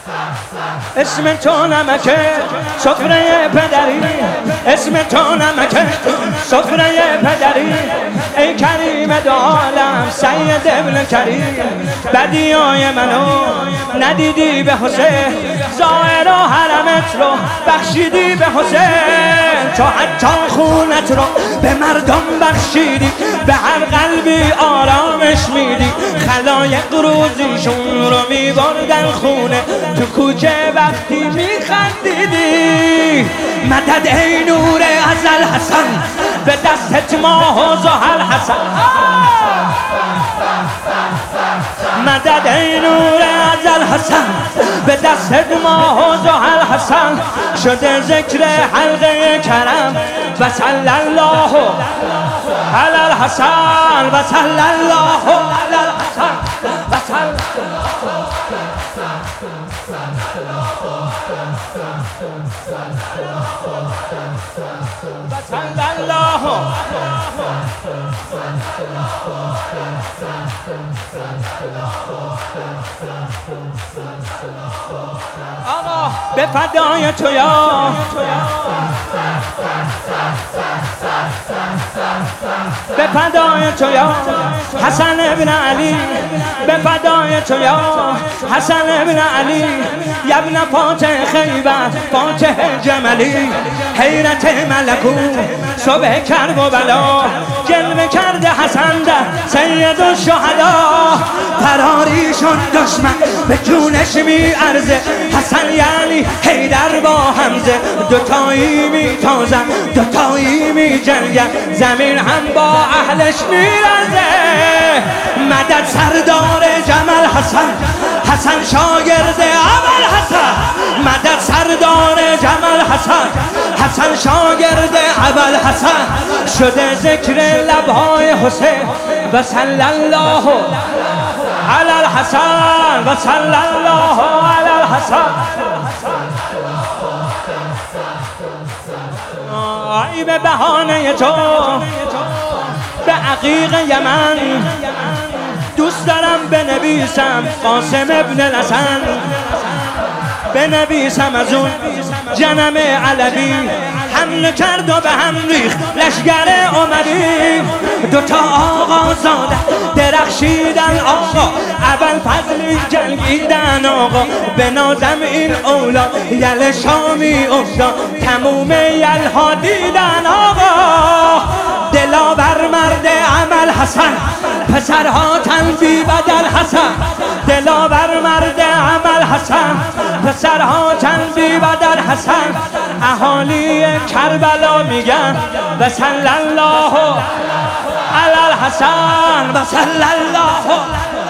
اسم تو نمکه سفره پدری، اسم تو نمکه سفره پدری، ای کریم دو عالم سید ابن کریم. بدیای منو ندیدی به حسین، ظاهر و حرمت رو بخشیدی به حسین. تو حتی خونت رو به مردم بخشیدی، به هر قلبی آرامش میدی. خلایق روزیشون رو میبردن خونه، تو کوچه وقتی میخندیدی. مدد ای نور ازل حسن، به دستت ماه و زحل حسن. مدد ای نور ازل حسن، به دستت ماه و زحل حسن. شده ذکر حلقه کرم و صلی الله علی الحسن و صلی الله علی الحسن و صلی الله. آقا به فدای تو یا به فدای تو یا حسن ابن علی، به فدای تو یا حسن ابن علی. یا ابن فاتح خیبر فاتح جملی، حیرت ملکوت صبح کرب و بلا. جلوه کرده حسن در سید الشهدا، فراری شد دشمن به جونش می ارزه. حسن یعنی حیدر با حمزه، دوتایی می تازن دوتایی می جنگن، زمین هم با اهلش می رزه. مدد سردار جمل حسن، حسن شاگرد ابل حسن. مدد سردار جمل حسن، حسن شاگرد ابل حسن. شده ذکر لبهای حسین و صلی الله علی الحسن و صلی الله علی الحسن. ای به بهانه تو به عقیق یمن، دوست دارم بنویسم قاسم ابن الحسن، بنویسم از اون جنم علوی. حمله کرد و به هم ریخت لشگر عمری. دوتا آقا زاده درخشیدن آقا، اول فضلی جنگیدن آقا. به نازم این اولاد یل شامی افتاد، تموم یلها دیدن آقا. دلاور مرد عمل حسن، پسرها تنبی بدل حسن. دلاور مرد عمل حسن، پسرها تنبی بدل حسن. اهالی کربلا میگن و صلی الله علی الحسن و صلی الله